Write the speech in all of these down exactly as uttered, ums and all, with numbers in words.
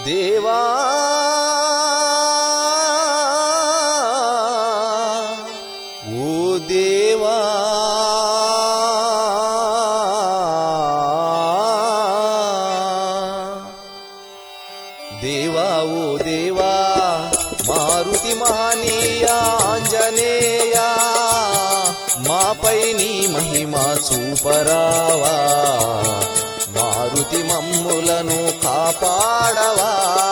దేవా ఓ దేవా దేవా ఓ దేవా మారుతి మహనీయ ఆంజనేయ మాపై నీ మహిమ చూపరావా మారుతి మమ్ములను కాపాడవా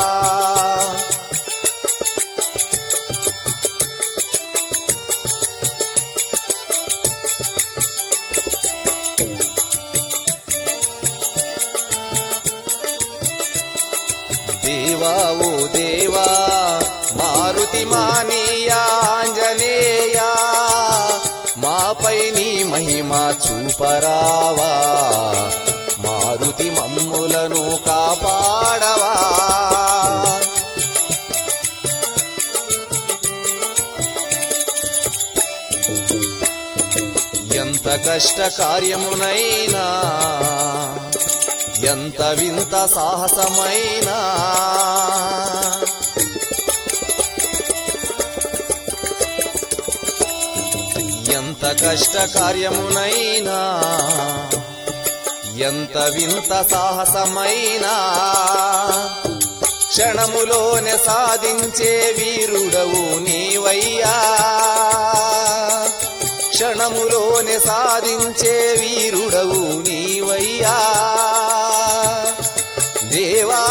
దేవా ఓ దేవా మారుతి మహనీయ ఆంజనేయ మాపై నీ మహిమ చూపరావా మారుతి మమ్ములను కాపాడవా ఎంత కష్ట కార్యమునైనా ఎంత వింత సాహసమైనా ఎంత కష్ట కార్యమునైనా ఎంత వింత సాహసమైనా క్షణములోనే సాధించే వీరుడవు నీవయ్యా క్షణములోనే సాధించే వీరుడవు నీవయ్యా దేవా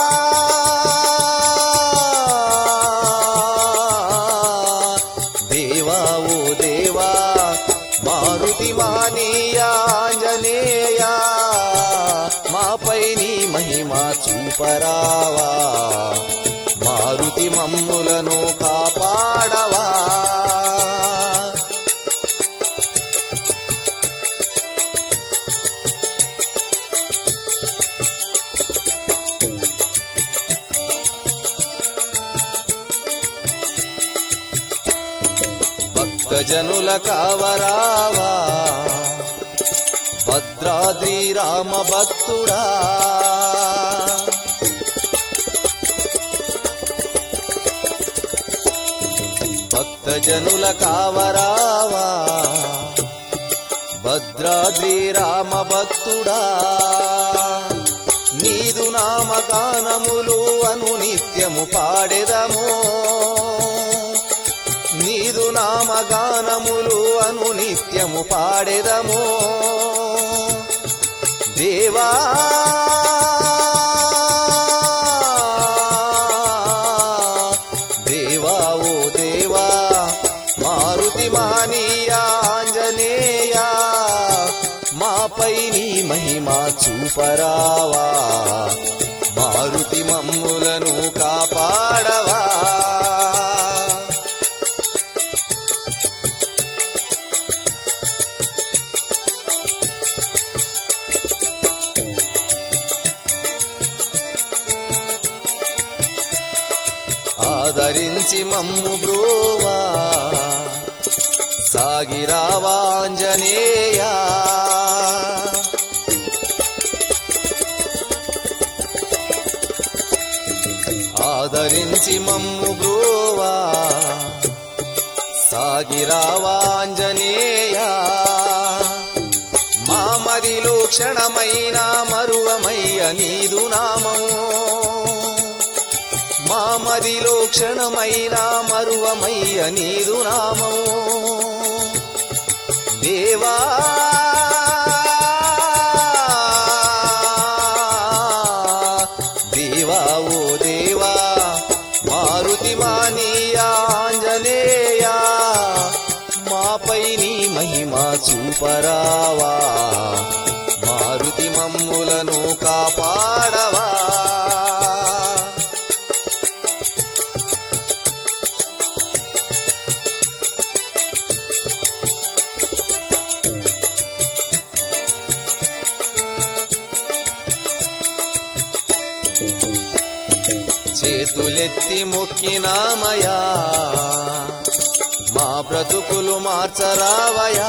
దేవా ఓ దేవా మారుతి మహనీయ ఆంజనేయ మాపై నీ మహిమ చూపరావా మారుతి మమ్ములను కాపాడవా భక్తజనుల కావరావా భద్రాద్రి రామ భక్తుడా భక్తజనుల కావరావా భద్రాద్రి రామ భక్తుడా నీదు నామగానములు అను నిత్యము పాడెదము నీదు నామగానములు అను నిత్యము పాడెదము దేవా దేవా ఓ దేవా మారుతి మహనీయ ఆంజనేయ మాపై నీ మహిమ చూపరావా మారుతి మమ్ములను కాపాడవా ఆదరించి మమ్ము బ్రోవా సాగిరావా ఆంజనేయ ఆదరించి మమ్ము బ్రోవా సాగిరావా ఆంజనేయ మా మదిలో క్షణమైన మరువమయ్య నీదు నామము మా మదిలో క్షణమైన మరువమయ్య నీదు నామము దేవా దేవా ఓ దేవా మారుతి మహనీయ ఆంజనేయ మాపై నీ మహిమ చూపరావా మారుతి మమ్ములను కాపాడవా చేతులెత్తి మొక్కినామయా మా బ్రతుకులు మార్చరావయా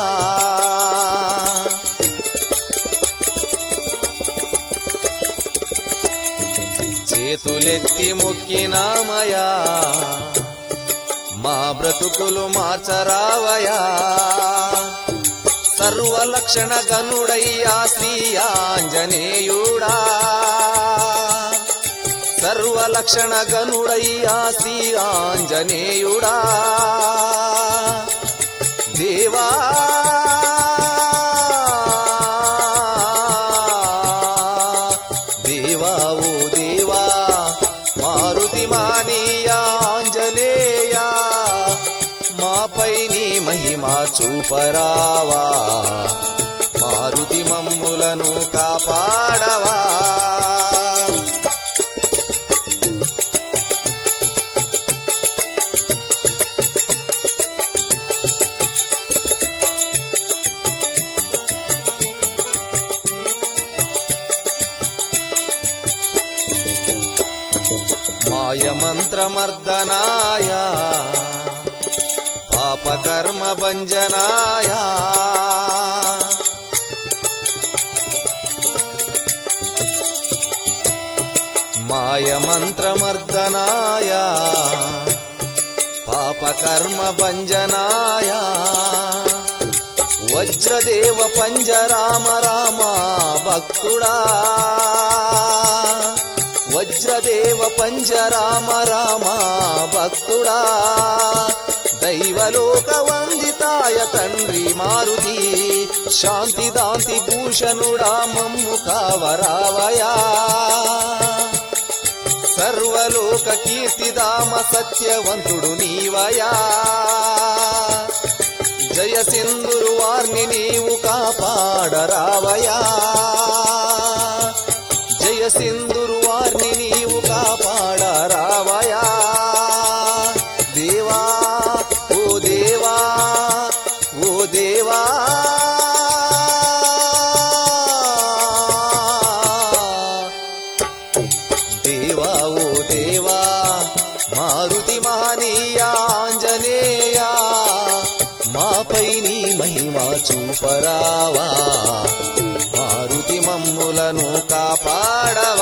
చేతులెత్తి మొక్కినామయా మా బ్రతుకులు మార్చరావయా సర్వలక్షణ గనుడయ్యా శ్రీ ఆంజనేయుడా సర్వలక్షణ గనుడయ్యా శ్రీ ఆంజనేయుడా దేవా దేవా ఓ దేవా మారుతి మానీయా ఆంజనేయా మాపై నీ మహిమా చూపరావా మారుతి మమ్ములను కాపాడవా మాయమంత్రమర్దనాయ పాపకర్మ భంజనాయ మాయమంత్రమర్దనాయ పాపకర్మ భంజనాయ వజ్రదేవ పంజరామ రామ భక్తుడా వజ్రదేవ పంజరామ రామ భక్తుడా దైవలోక వందితాయ తండ్రి మారుతి శాంతిదాంతి భూషణుడా మమ్ము కావరావయా సర్వలోక కీర్తిదామ సత్యవంతుడు నీవయా జయ సింధురు వారిని నీవు కాపాడరావయా జయ సింధురు వారిని నీవు కాపాడరావయా దేవా ఓ దేవా ఓ దేవా దేవా ఓ దేవా మారుతి మహనీయా ఆంజనేయా మాపై నీ మహిమా చూపరావా మారుతి మమ్ములను కాపాడా